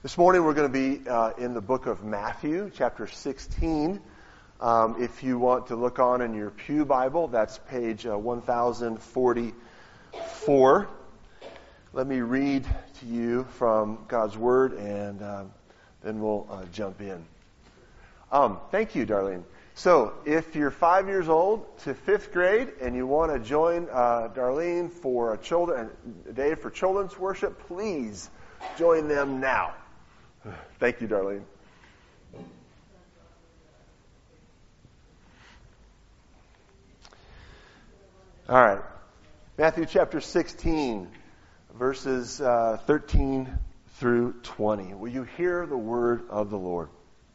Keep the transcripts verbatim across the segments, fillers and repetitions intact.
This morning we're going to be uh, in the book of Matthew, chapter sixteen. Um, if you want to look on in your Pew Bible, that's page uh, one thousand forty-four. Let me read to you from God's Word, and um, then we'll uh, jump in. Um, thank you, Darlene. So, if you're five years old to fifth grade and you want to join uh, Darlene for a children a day for children's worship, please join them now. Thank you, Darlene. All right. Matthew chapter sixteen, verses uh, thirteen through twenty. Will you hear the word of the Lord?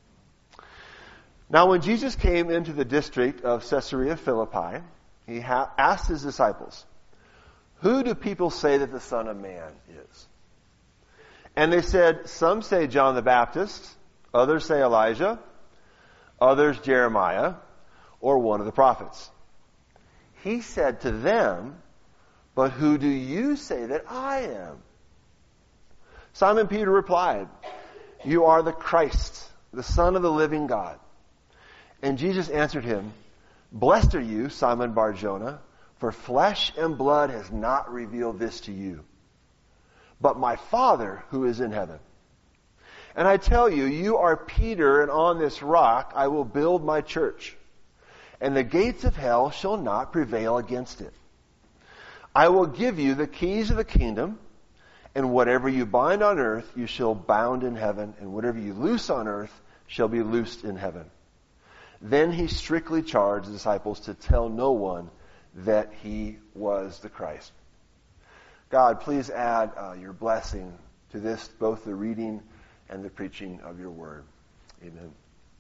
Now, when Jesus came into the district of Caesarea Philippi, he ha- asked his disciples, "Who do people say that the Son of Man is?" And they said, "Some say John the Baptist, others say Elijah, others Jeremiah, or one of the prophets." He said to them, "But who do you say that I am?" Simon Peter replied, "You are the Christ, the Son of the living God." And Jesus answered him, "Blessed are you, Simon Bar-Jonah, for flesh and blood has not revealed this to you, but my Father who is in heaven. And I tell you, you are Peter, and on this rock I will build my church, and the gates of hell shall not prevail against it. I will give you the keys of the kingdom, and whatever you bind on earth you shall bound in heaven, and whatever you loose on earth shall be loosed in heaven." Then he strictly charged the disciples to tell no one that he was the Christ. God, please add uh, your blessing to this, both the reading and the preaching of your word. Amen.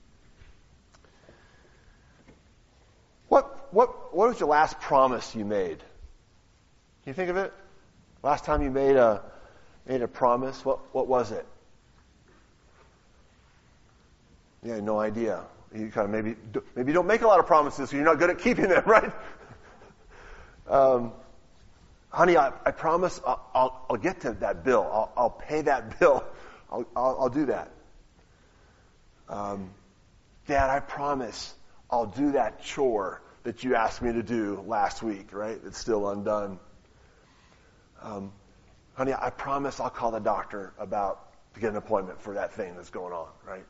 What what what was the last promise you made? Can you think of it? Last time you made a made a promise, what what was it? Yeah, no idea. You kind of maybe maybe you don't make a lot of promises, so you're not good at keeping them, right? um, honey, I, I promise I'll, I'll I'll get to that bill. I'll I'll pay that bill. I'll I'll, I'll do that. Um, Dad, I promise I'll do that chore that you asked me to do last week, right? It's still undone. Um, honey, I promise I'll call the doctor about to get an appointment for that thing that's going on, right?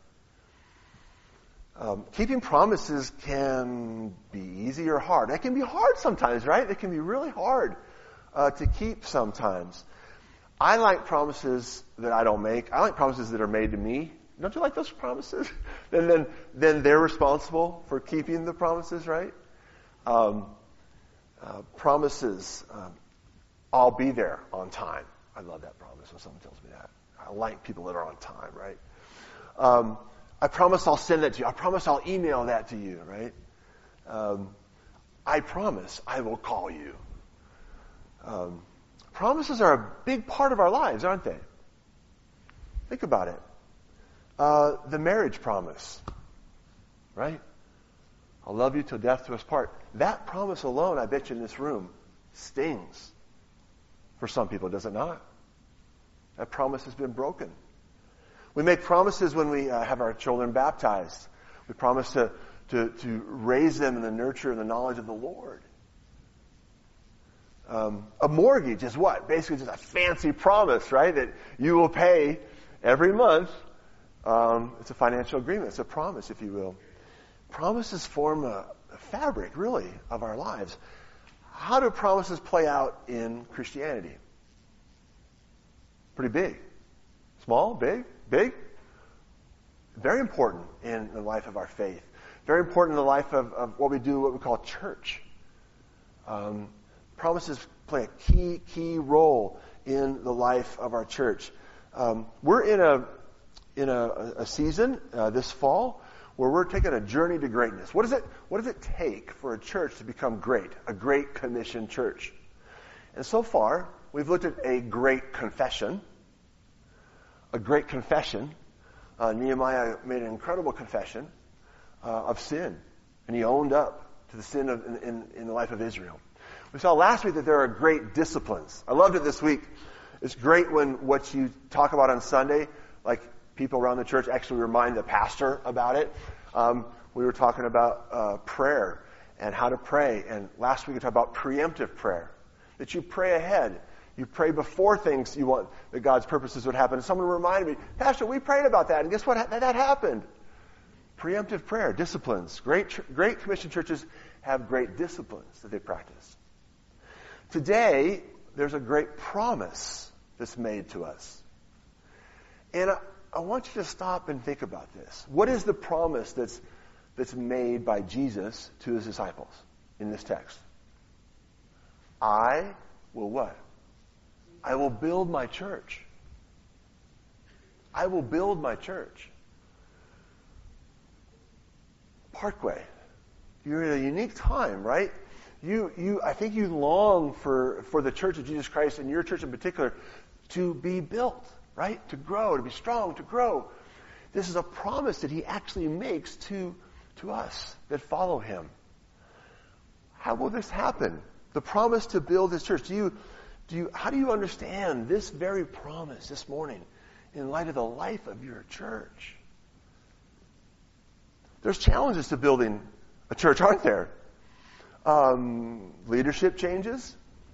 Um, keeping promises can be easy or hard. It can be hard sometimes, right? It can be really hard uh, to keep sometimes. I like promises that I don't make. I like promises that are made to me. Don't you like those promises? then, then, then they're responsible for keeping the promises, right? Um, uh, promises, um, I'll be there on time. I love that promise when someone tells me that. I like people that are on time, right? Um, I promise I'll send that to you. I promise I'll email that to you, right? Um, I promise I will call you. Um, promises are a big part of our lives, aren't they? Think about it. Uh, the marriage promise, right? I'll love you till death do us part. That promise alone, I bet you in this room, stings. For some people, does it not? That promise has been broken. We make promises when we uh, have our children baptized. We promise to, to, to raise them in the nurture and the knowledge of the Lord. Um, a mortgage is what? Basically just a fancy promise, right? That you will pay every month. Um, it's a financial agreement. It's a promise, if you will. Promises form a, a fabric, really, of our lives. How do promises play out in Christianity? Pretty big. Small? Big? Big? Very important in the life of our faith. Very important in the life of, of what we do, what we call church. Um, promises play a key, key role in the life of our church. Um, we're in a in a, a season uh, this fall where we're taking a journey to greatness. What does it What does it take for a church to become great? A Great Commission church. And so far, we've looked at a great confession. A great confession. Uh, Nehemiah made an incredible confession uh, of sin, and he owned up to the sin of, in, in, in the life of Israel. We saw last week that there are great disciplines. I loved it this week. It's great when what you talk about on Sunday like people around the church actually remind the pastor about it. Um, we were talking about uh, prayer and how to pray. And last week we talked about preemptive prayer, that you pray ahead. You pray before things you want that God's purposes would happen. And someone reminded me, Pastor, we prayed about that, and guess what? That, that happened. Preemptive prayer, disciplines. Great, great Commission churches have great disciplines that they practice. Today, there's a great promise that's made to us. And I, I want you to stop and think about this. What is the promise that's that's made by Jesus to his disciples in this text? I will what? I will build my church. I will build my church. Parkway, you're in a unique time, right? You, you, I think you long for, for the Church of Jesus Christ, and your church in particular, to be built, right? To grow, to be strong, to grow. This is a promise that he actually makes to, to us that follow him. How will this happen? The promise to build his church. Do you, do you, how do you understand this very promise this morning in light of the life of your church? There's challenges to building a church, aren't there? Um, leadership changes,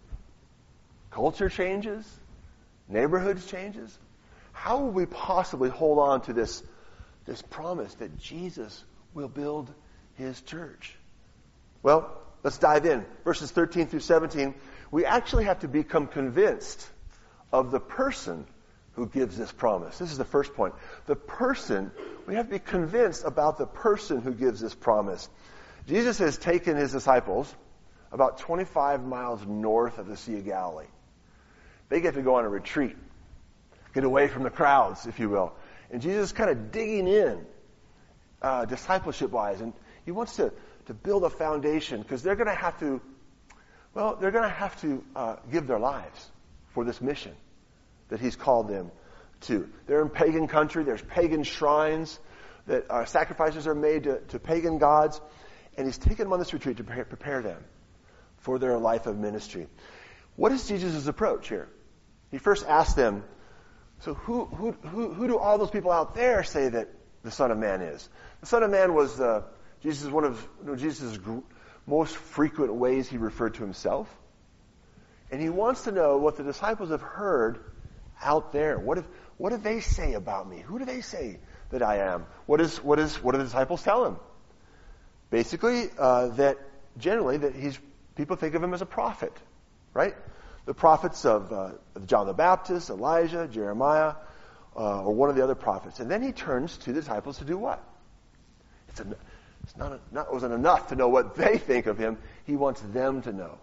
culture changes, neighborhoods changes. How will we possibly hold on to this, this promise that Jesus will build his church? Well, let's dive in. Verses thirteen through seventeen, we actually have to become convinced of the person who gives this promise. This is the first point. The person, we have to be convinced about the person who gives this promise. Jesus has taken his disciples about twenty-five miles north of the Sea of Galilee. They get to go on a retreat, get away from the crowds, if you will. And Jesus is kind of digging in, uh, discipleship-wise, and he wants to, to build a foundation, because they're going to have to, well, they're going to have to uh, give their lives for this mission that he's called them to. They're in pagan country. There's pagan shrines that uh, sacrifices are made to, to pagan gods. And he's taken them on this retreat to prepare, prepare them for their life of ministry. What is Jesus' approach here? He first asks them, so who, who, who, who do all those people out there say that the Son of Man is? The Son of Man was uh, Jesus, one of you know, Jesus' gr- most frequent ways he referred to himself. And he wants to know what the disciples have heard out there. What, if, what do they say about me? Who do they say that I am? What is, what is, what do the disciples tell him? Basically, uh, that generally that he's people think of him as a prophet, right? The prophets of, uh, of John the Baptist, Elijah, Jeremiah, uh, or one of the other prophets. And then he turns to the disciples to do what? It's, a, it's not, a, not it wasn't enough to know what they think of him. He wants them to know.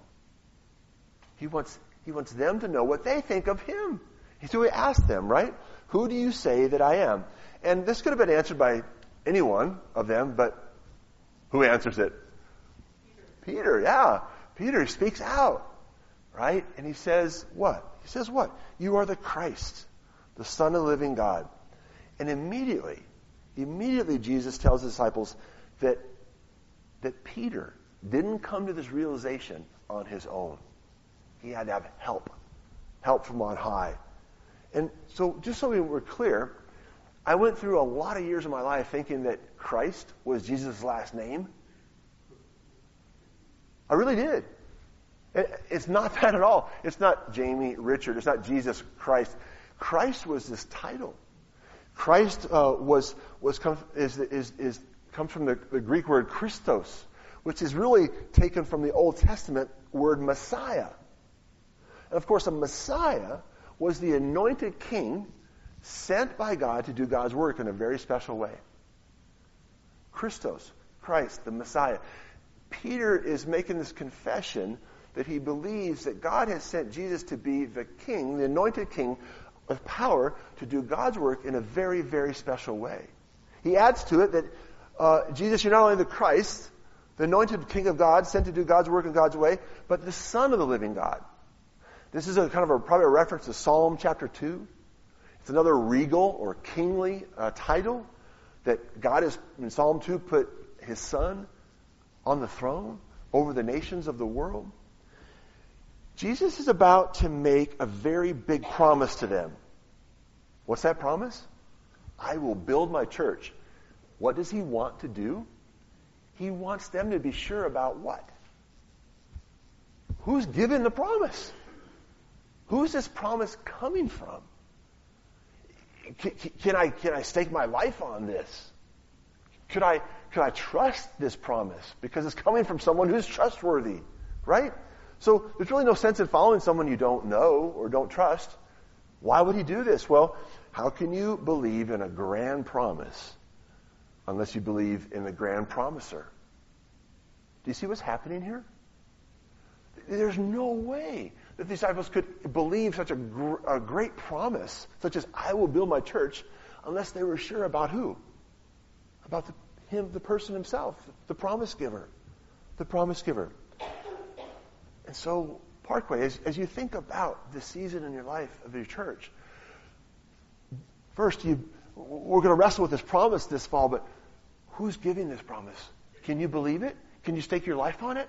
He wants he wants them to know what they think of him. So he asked them, right? Who do you say that I am? And this could have been answered by any one of them, but who answers it? Peter. Peter, yeah. Peter speaks out, right? And he says what? He says what? You are the Christ, the Son of the living God. And immediately, immediately Jesus tells the disciples that, that Peter didn't come to this realization on his own. He had to have help, help from on high. And so, just so we were clear, I went through a lot of years of my life thinking that Christ was Jesus' last name. I really did. It's not that at all. It's not Jamie Richard. It's not Jesus Christ. Christ was this title. Christ uh, was was come, is is is comes from the, the Greek word Christos, which is really taken from the Old Testament word Messiah. And of course, a Messiah was the anointed king sent by God to do God's work in a very special way. Christos, Christ, the Messiah. Peter is making this confession that he believes that God has sent Jesus to be the king, the anointed king of power, to do God's work in a very, very special way. He adds to it that, uh, Jesus, you're not only the Christ, the anointed king of God, sent to do God's work in God's way, but the Son of the living God. This is a kind of a, probably a reference to Psalm chapter two. It's another regal or kingly uh, title that God has, in Psalm two, put his Son on the throne over the nations of the world. Jesus is about to make a very big promise to them. What's that promise? I will build my church. What does he want to do? He wants them to be sure about what? Who's given the promise? Who's this promise coming from? Can, can I can I stake my life on this? Could I could I trust this promise? Because it's coming from someone who's trustworthy, right? So there's really no sense in following someone you don't know or don't trust. Why would he do this? Well, how can you believe in a grand promise unless you believe in the grand promiser? Do you see what's happening here? There's no way that the disciples could believe such a, gr- a great promise, such as I will build my church, unless they were sure about who? About the, him, the person himself, the promise giver. The promise giver. And so, Parkway, as, as you think about the season in your life of your church, first, you, we're going to wrestle with this promise this fall, but who's giving this promise? Can you believe it? Can you stake your life on it?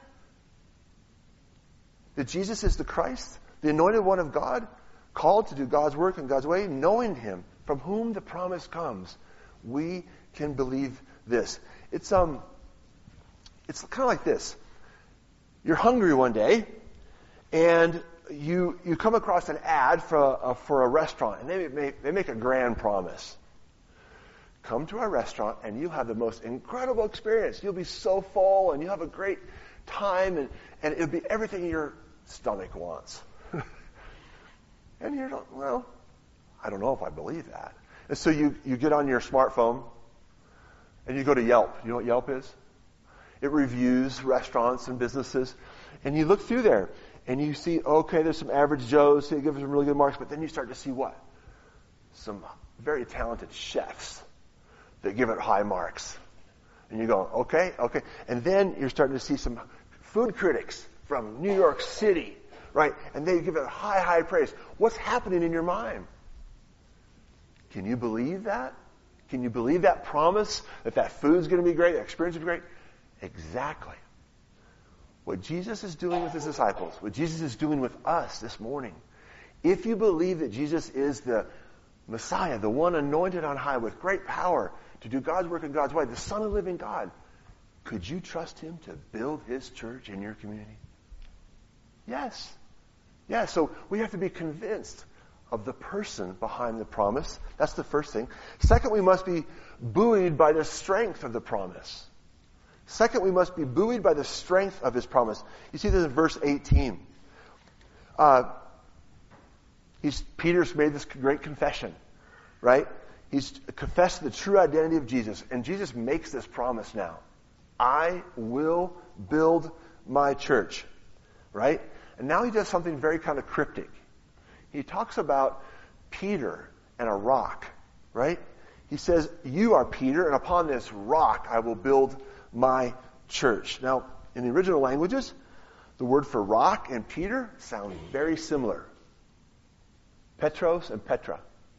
That Jesus is the Christ, the anointed one of God, called to do God's work in God's way, knowing him, from whom the promise comes. We can believe this. It's um, it's kind of like this. You're hungry one day, and you you come across an ad for a, for a restaurant, and they make, they make a grand promise. Come to our restaurant, and you'll have the most incredible experience. You'll be so full, and you'll have a great time, and, and it'll be everything your stomach wants. And you're like, well, I don't know if I believe that. And so you, you get on your smartphone, and you go to Yelp. You know what Yelp is? It reviews restaurants and businesses. And you look through there, and you see, okay, there's some average Joes, so you give them some really good marks, but then you start to see what? Some very talented chefs that give it high marks. And you go, okay, okay. And then you're starting to see some food critics from New York City, right? And they give it high, high praise. What's happening in your mind? Can you believe that? Can you believe that promise that that food's going to be great, that experience will be great? Exactly. What Jesus is doing with his disciples, what Jesus is doing with us this morning. If you believe that Jesus is the Messiah, the one anointed on high with great power to do God's work in God's way, the Son of the living God, could you trust him to build his church in your community? Yes. Yes, so we have to be convinced of the person behind the promise. That's the first thing. Second, we must be buoyed by the strength of the promise. Second, we must be buoyed by the strength of his promise. You see this in verse eighteen. Uh, he's, Peter's made this great confession, right? He's confessed the true identity of Jesus. And Jesus makes this promise now. I will build my church, right? And now he does something very kind of cryptic. He talks about Peter and a rock, right? He says, you are Peter, and upon this rock I will build my church. Now, in the original languages, the word for rock and Peter sound very similar. Petros and Petra.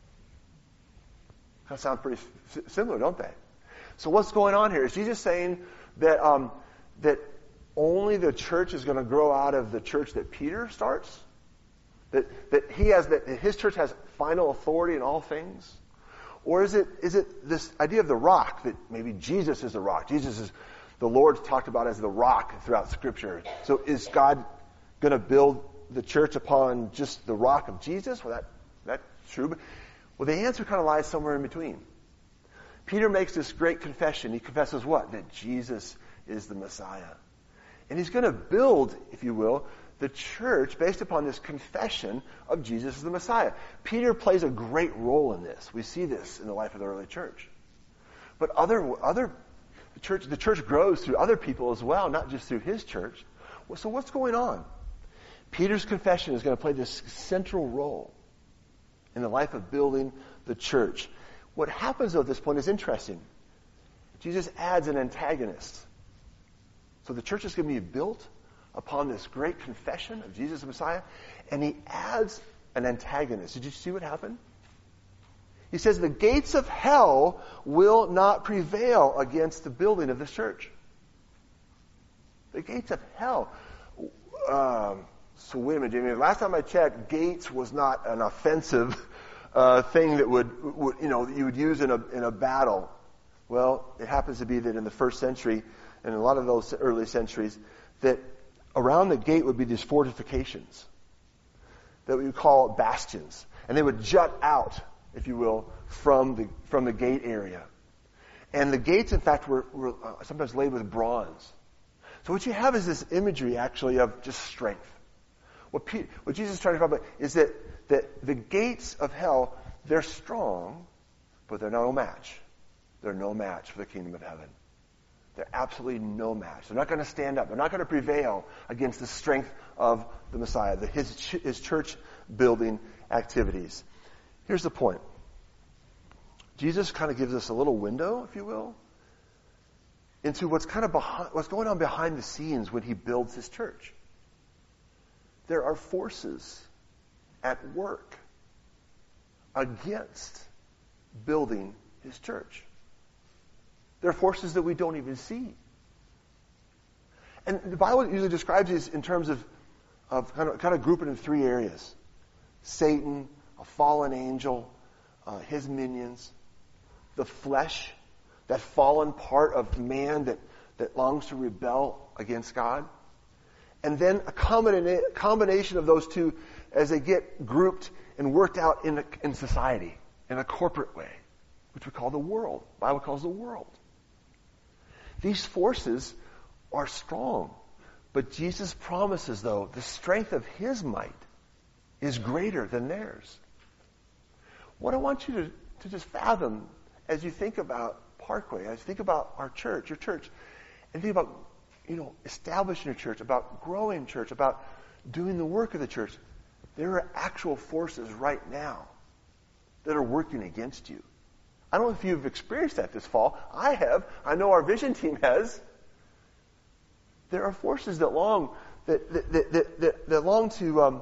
That sound pretty s- similar, don't they? So what's going on here? Is Jesus saying that um, that only the church is going to grow out of the church that Peter starts? That that he has that his church has final authority in all things? Or is it is it this idea of the rock, that maybe Jesus is the rock? Jesus is the Lord talked about as the rock throughout Scripture. So is God going to build the church upon just the rock of Jesus? Well, that that's true. But, well, the answer kind of lies somewhere in between. Peter makes this great confession. He confesses what? That Jesus is the Messiah. And he's going to build, if you will, the church based upon this confession of Jesus as the Messiah. Peter plays a great role in this. We see this in the life of the early church. But other other the church the church grows through other people as well, not just through his church. Well, so what's going on? Peter's confession is going to play this central role in the life of building the church. What happens though at this point is interesting. Jesus adds an antagonist. So the church is going to be built upon this great confession of Jesus the Messiah, and he adds an antagonist. Did you see what happened? He says the gates of hell will not prevail against the building of this church. The gates of hell. Um, so wait a minute, Jamie. Last time I checked, gates was not an offensive uh, thing that would, would, you know, that you would use in a in a battle. Well, it happens to be that in the first century, and in a lot of those early centuries, that around the gate would be these fortifications that we would call bastions, and they would jut out, if you will, from the from the gate area. And the gates, in fact, were, were uh, sometimes laid with bronze. So what you have is this imagery, actually, of just strength. What, Pe- what Jesus is trying to talk about is that, that the gates of hell, they're strong, but they're no match. They're no match for the kingdom of heaven. They're absolutely no match. They're not going to stand up. They're not going to prevail against the strength of the Messiah, the, his, his church-building activities. Here's the point. Jesus kind of gives us a little window, if you will, into what's kind of behind, what's going on behind the scenes when he builds his church. There are forces at work against building his church. There are forces that we don't even see. And the Bible usually describes these in terms of, of kind of kind of grouping in three areas. Satan, a fallen angel, uh, his minions, the flesh, that fallen part of man that, that longs to rebel against God. And then a combina- combination of those two as they get grouped and worked out in, a, in society, in a corporate way, which we call the world. The Bible calls the world. These forces are strong. But Jesus promises, though, the strength of his might is greater than theirs. What I want you to, to just fathom as you think about Parkway, as you think about our church, your church, and think about, you know, establishing your church, about growing church, about doing the work of the church, there are actual forces right now that are working against you. I don't know if you've experienced that this fall. I have. I know our vision team has. There are forces that long that that that, that, that, that long to um,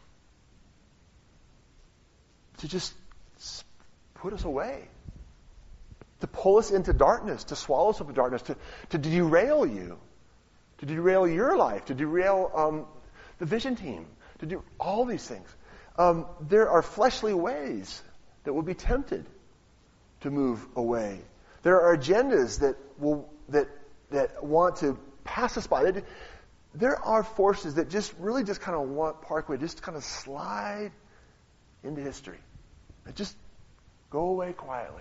to just put us away, to pull us into darkness, to swallow us up in darkness, to, to derail you, to derail your life, to derail um, the vision team, to do all these things. Um, there are fleshly ways that will be tempted to move away. There are agendas that will that that want to pass us by. They, there are forces that just really just kind of want Parkway just to kind of slide into history. That just go away quietly.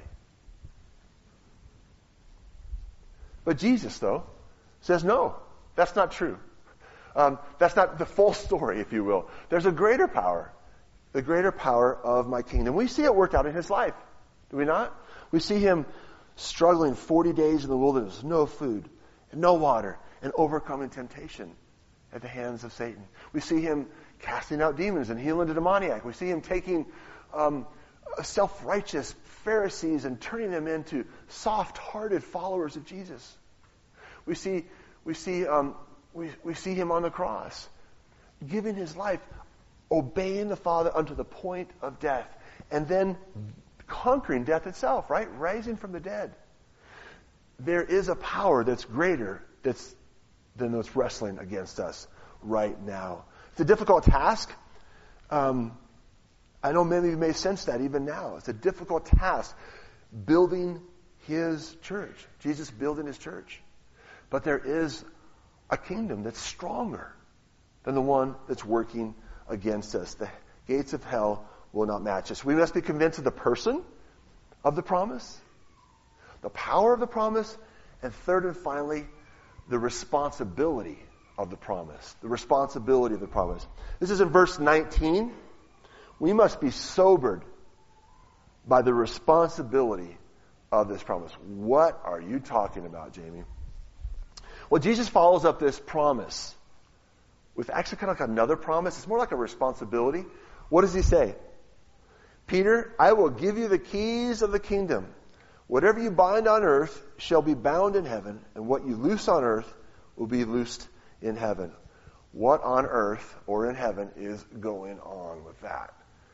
But Jesus, though, says no, that's not true. Um, that's not the full story, if you will. There's a greater power, the greater power of my kingdom. We see it worked out in his life, do we not? We see him struggling forty days in the wilderness, no food, and no water, and overcoming temptation at the hands of Satan. We see him casting out demons and healing the demoniac. We see him taking um, self-righteous Pharisees and turning them into soft-hearted followers of Jesus. We see, we see, um, we, we see him on the cross, giving his life, obeying the Father unto the point of death, and then conquering death itself, right? Rising from the dead. There is a power that's greater that's than that's wrestling against us right now. It's a difficult task. Um, I know many of you may sense that even now. It's a difficult task building his church. Jesus building his church. But there is a kingdom that's stronger than the one that's working against us. The gates of hell will not match us. We must be convinced of the person of the promise, the power of the promise, and third and finally, the responsibility of the promise. The responsibility of the promise. This is in verse nineteen. We must be sobered by the responsibility of this promise. What are you talking about, Jamie? Well, Jesus follows up this promise with actually kind of like another promise. It's more like a responsibility. What does he say? Peter, I will give you the keys of the kingdom. Whatever you bind on earth shall be bound in heaven, and what you loose on earth will be loosed in heaven. What on earth or in heaven is going on with that?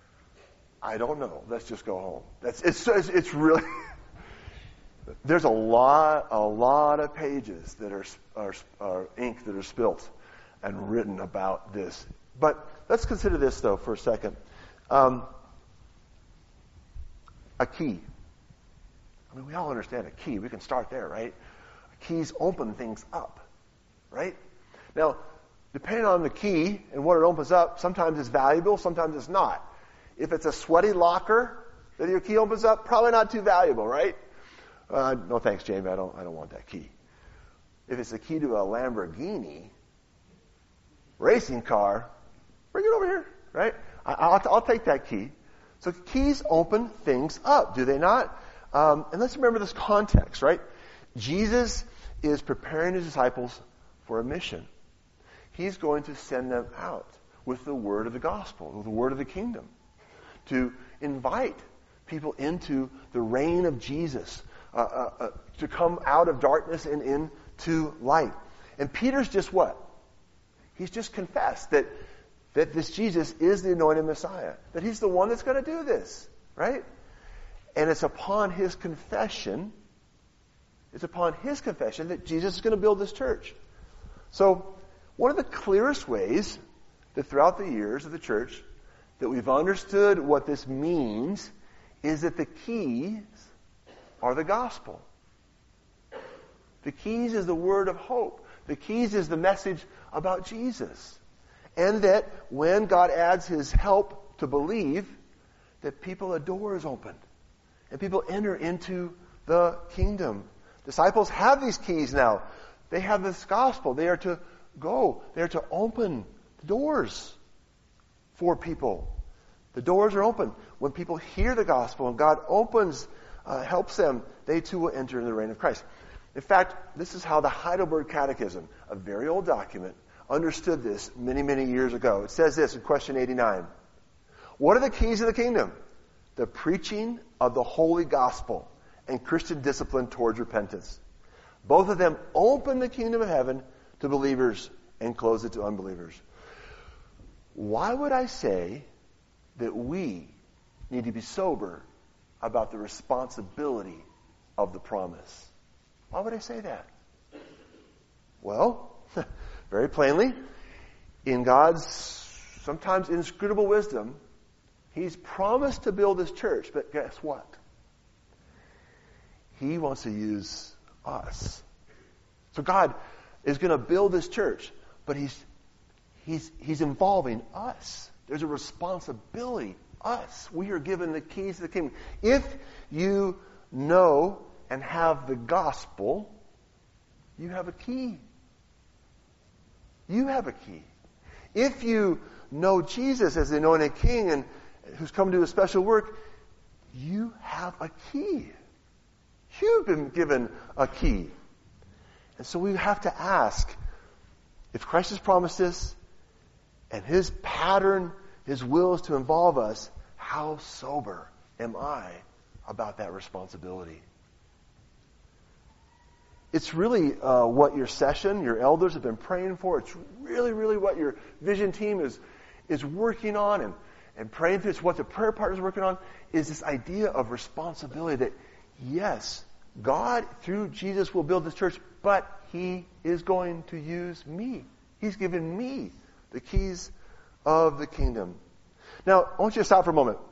I don't know. Let's just go home. That's it's it's, it's really there's a lot a lot of pages that are, are are ink that are spilt and written about this. But let's consider this though for a second. Um, a key. I mean, we all understand a key. We can start there, right? Keys open things up, right? Now, depending on the key and what it opens up, sometimes it's valuable, sometimes it's not. If it's a sweaty locker that your key opens up, probably not too valuable, right? Uh, no thanks, Jamie. I don't. I don't want that key. If it's the key to a Lamborghini racing car, bring it over here, right? I, I'll, I'll take that key. So keys open things up, do they not? Um, and let's remember this context, right? Jesus is preparing his disciples for a mission. He's going to send them out with the word of the gospel, with the word of the kingdom, to invite people into the reign of Jesus, uh, uh, uh, to come out of darkness and into light. And Peter's just what? He's just confessed that, that this Jesus is the anointed Messiah, that he's the one that's going to do this, right? And it's upon his confession, it's upon his confession that Jesus is going to build this church. So, one of the clearest ways that throughout the years of the church that we've understood what this means is that the keys are the gospel. The keys is the word of hope. The keys is the message about Jesus. And that when God adds his help to believe, that people, a door is opened. And people enter into the kingdom. Disciples have these keys now. They have this gospel. They are to go. They are to open the doors for people. The doors are open. When people hear the gospel and God opens, uh, helps them, they too will enter in the reign of Christ. In fact, this is how the Heidelberg Catechism, a very old document, understood this many, many years ago. It says this in question eighty-nine. What are the keys of the kingdom? The preaching of the holy gospel and Christian discipline towards repentance. Both of them open the kingdom of heaven to believers and close it to unbelievers. Why would I say that we need to be sober about the responsibility of the promise? Why would I say that? Well, very plainly, in God's sometimes inscrutable wisdom, he's promised to build this church, but guess what? He wants to use us. So God is going to build this church, but he's he's he's involving us. There's a responsibility. Us. We are given the keys to the kingdom. If you know and have the gospel, you have a key. You have a key. If you know Jesus as the anointed king and who's come to do a special work, you have a key. You've been given a key. And so we have to ask, if Christ has promised this, and his pattern, his will is to involve us, how sober am I about that responsibility? It's really uh, what your session, your elders have been praying for. It's really, really what your vision team is is working on and, and praying for. It's what the prayer partners are working on, is this idea of responsibility that, yes, God, through Jesus, will build this church, but he is going to use me. He's given me the keys of the kingdom. Now, I want you to stop for a moment.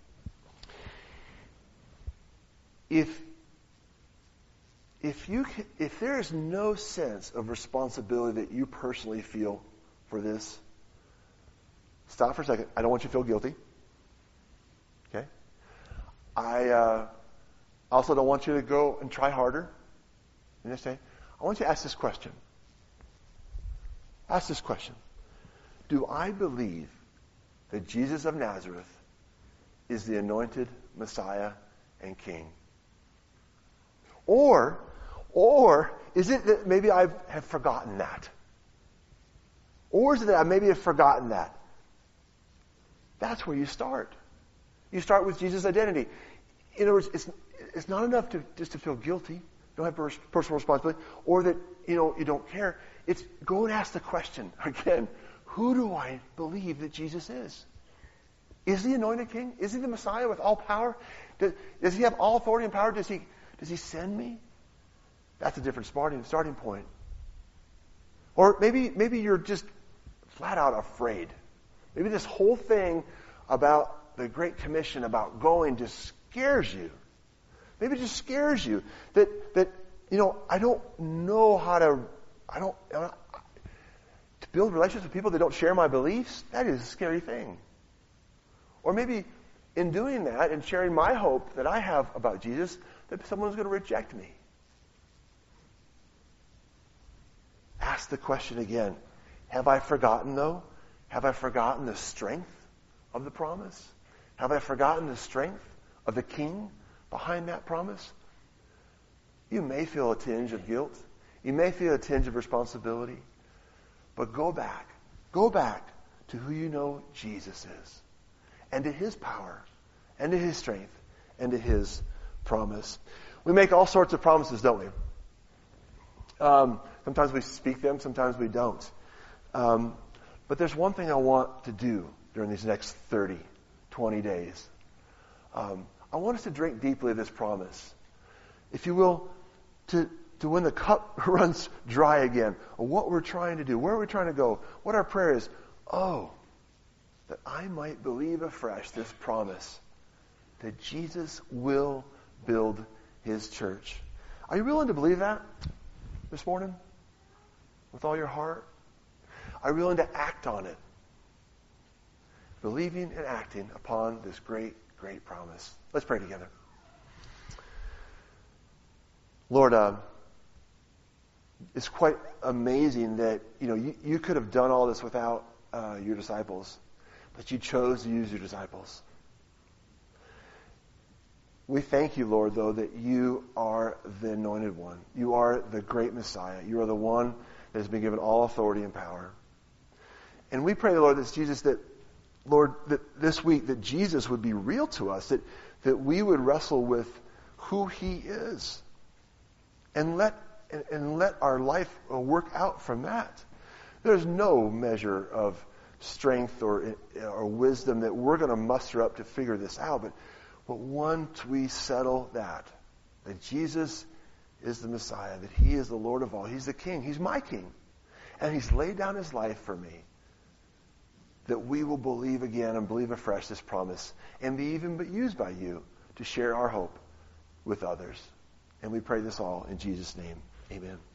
If If you, if there is no sense of responsibility that you personally feel for this, stop for a second. I don't want you to feel guilty. Okay? I uh, also don't want you to go and try harder. You understand? I want you to ask this question. Ask this question. Do I believe that Jesus of Nazareth is the anointed Messiah and King? Or, or is it that maybe I have forgotten that? Or is it that I maybe have forgotten that? That's where you start. You start with Jesus' identity. In other words, it's, it's not enough to just to feel guilty, don't have pers- personal responsibility, or that, you know, you don't care. It's go and ask the question again, who do I believe that Jesus is? Is he anointed king? Is he the Messiah with all power? Does, does he have all authority and power? Does he Does he send me? That's a different starting starting point. Or maybe maybe you're just flat out afraid. Maybe this whole thing about the Great Commission, about going, just scares you. Maybe it just scares you that, that you know, I don't know how to, I don't, to build relationships with people that don't share my beliefs. That is a scary thing. Or maybe in doing that and sharing my hope that I have about Jesus, that someone's going to reject me. Ask the question again. Have I forgotten, though? Have I forgotten the strength of the promise? Have I forgotten the strength of the King behind that promise? You may feel a tinge of guilt. You may feel a tinge of responsibility. But go back. Go back to who you know Jesus is. And to His power. And to His strength. And to His promise. We make all sorts of promises, don't we? Um, sometimes we speak them. Sometimes we don't. Um, but there's one thing I want to do during these next thirty, twenty days. Um, I want us to drink deeply of this promise. If you will, to, to when the cup runs dry again, or what we're trying to do, where we're trying to go, what our prayer is. Oh, that I might believe afresh this promise that Jesus will build His church. Are you willing to believe that this morning? With all your heart? Are you willing to act on it? Believing and acting upon this great, great promise. Let's pray together. Lord, uh, it's quite amazing that, you know, you, you could have done all this without uh, your disciples, but you chose to use your disciples. We thank you, Lord, though, that you are the anointed one. You are the great Messiah. You are the one that has been given all authority and power. And we pray, Lord, that Jesus, that, Lord, that this week, that Jesus would be real to us, that, that we would wrestle with who He is. And let, and, and let our life work out from that. There's no measure of strength or, or wisdom that we're going to muster up to figure this out. But, but once we settle that, that Jesus is the Messiah, that He is the Lord of all, He's the King, He's my King, and He's laid down His life for me, that we will believe again and believe afresh this promise and be even but used by you to share our hope with others. And we pray this all in Jesus' name. Amen.